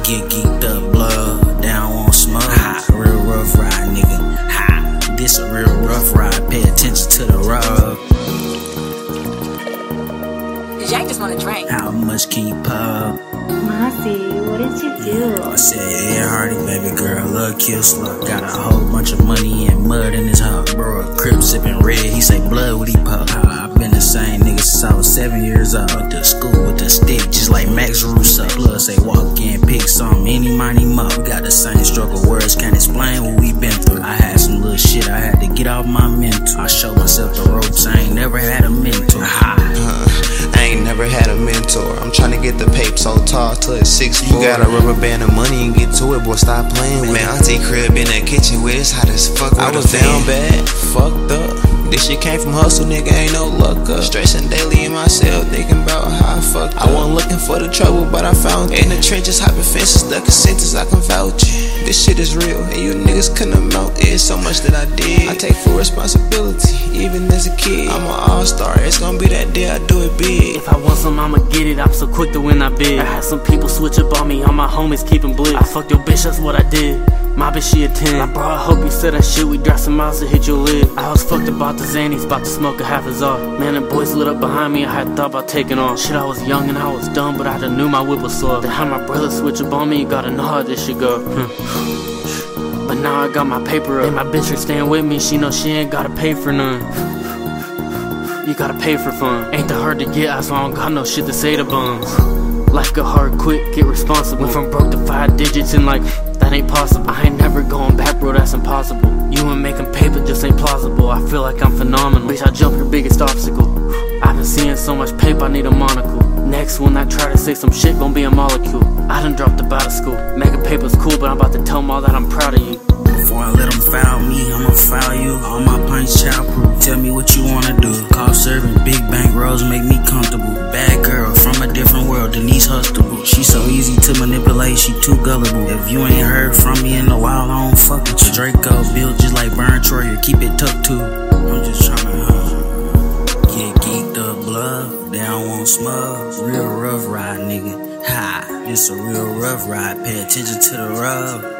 Get geeked up, blood, down on smug. Ha, real rough ride, nigga. Ha, this a real rough ride. Pay attention to the road. Jack just wanna drink. How much can you pop? Mossy, what did you do? I said, yeah, Hardy, baby girl, love kill slut. Got a whole bunch of money and mud in his heart. Bro, a crib sipping red, he say blood with he pop. I've been the same nigga since I was 7 years old. Went to school with the stick, just like Max Russo. Plus, they walk in, pick some, any money up. We got the same struggle, words can't explain what we been through. I had some little shit I had to get off my mental. I showed myself the ropes, I ain't never had a mentor. I ain't never had a mentor. I'm tryna get the paper so tall till it's 6'4". You got a rubber band of money and get to it, boy, stop playing with it. Man, auntie crib in the kitchen where it's hot as fuck. I was down bad, fucked up. This shit came from hustle, nigga, ain't no luck up. Stressing daily in my cell, thinking about how I fucked up. I wasn't looking for the trouble, but I found it. In the trenches, hopping fences, ducking sentences, I can vouch. This shit is real, and you niggas couldn't amount it. So much that I did, I take full responsibility, even as a kid. I'm an all-star, it's gonna be that day I do it big. If I want some, I'ma get it, I'm so quick to win, I bid. I had some people switch up on me, all my homies keeping blitz. I fucked your bitch, that's what I did. My bitch, she a 10. Like, bro, I hope you said that shit. We dropped some miles to hit your lid. I was fucked about the Xannies, about to smoke a half as off. Man, the boys lit up behind me, I had thought about taking off. Shit, I was young and I was dumb, but I done knew my whip was soft. Then had my brother switch up on me, you gotta know how this shit go. But now I got my paper up. And my bitch is staying with me, she know she ain't gotta pay for none. You gotta pay for fun. Ain't that hard to get, I don't got no shit to say to bums. Life got hard quick, get responsible. Went from broke to 5 digits and like, that ain't possible. I ain't never going back, bro, that's impossible. You and making paper just ain't plausible. I feel like I'm phenomenal. Bitch, I jumped the biggest obstacle. I've been seeing so much paper, I need a monocle. Next one I try to say some shit, gon' be a molecule. I done dropped up out of school. Making paper's cool, but I'm about to tell them all that I'm proud of you. Before I let them foul me, I'ma foul you. All my punch child proof. Tell me what you wanna do. Cost serving, big bank rolls make me comfortable. Bad girl from a different world, Denise Hustable. She so easy to manipulate, she too gullible. If you ain't heard from me in a while, I don't fuck with you. Draco built just like Burn Troyer, keep it tucked too. I'm just tryna get geeked up, blood, down on smug. Real rough ride, nigga. Ha, it's a real rough ride. Pay attention to the road.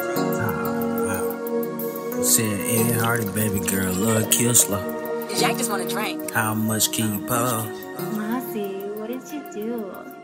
Said Ed Hardy, baby girl, love kill slow. Jack just wanna drink. How much can you pop? Mossy, what did you do?